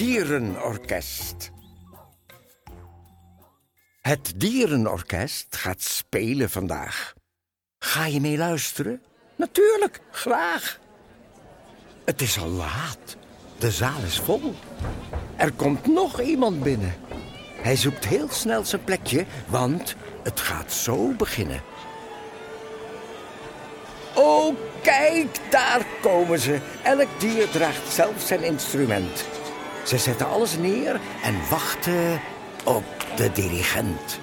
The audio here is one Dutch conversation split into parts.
dierenorkest. Het dierenorkest gaat spelen vandaag. Ga je mee luisteren? Natuurlijk, graag. Het is al laat. De zaal is vol. Er komt nog iemand binnen. Hij zoekt heel snel zijn plekje, want het gaat zo beginnen. Oh, kijk, daar komen ze. Elk dier draagt zelf zijn instrument. Ze zetten alles neer en wachten op de dirigent.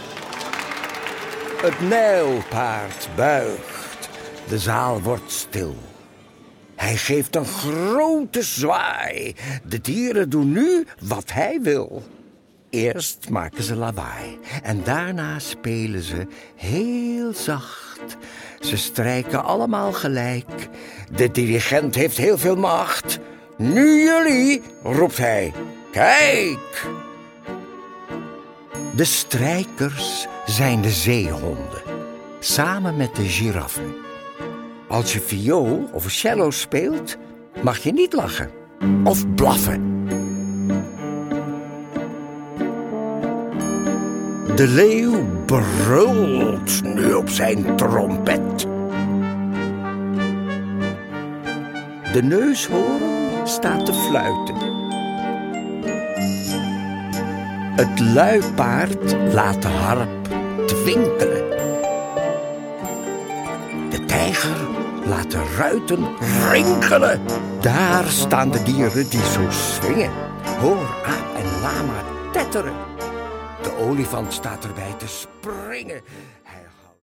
Het nijlpaard buigt. De zaal wordt stil. Hij geeft een grote zwaai. De dieren doen nu wat hij wil. Eerst maken ze lawaai en daarna spelen ze heel zacht. Ze strijken allemaal gelijk. De dirigent heeft heel veel macht. Nu jullie, roept hij. Kijk! De strijkers zijn de zeehonden, samen met de giraffen. Als je viool of cello speelt, mag je niet lachen of blaffen. De leeuw brult nu op zijn trompet. De neushoorn staat te fluiten. Het luipaard laat de harp twinkelen. De tijger laat de ruiten rinkelen. Daar staan de dieren die zo swingen. Hoor aap en lama tetteren. De olifant staat erbij te springen. Hij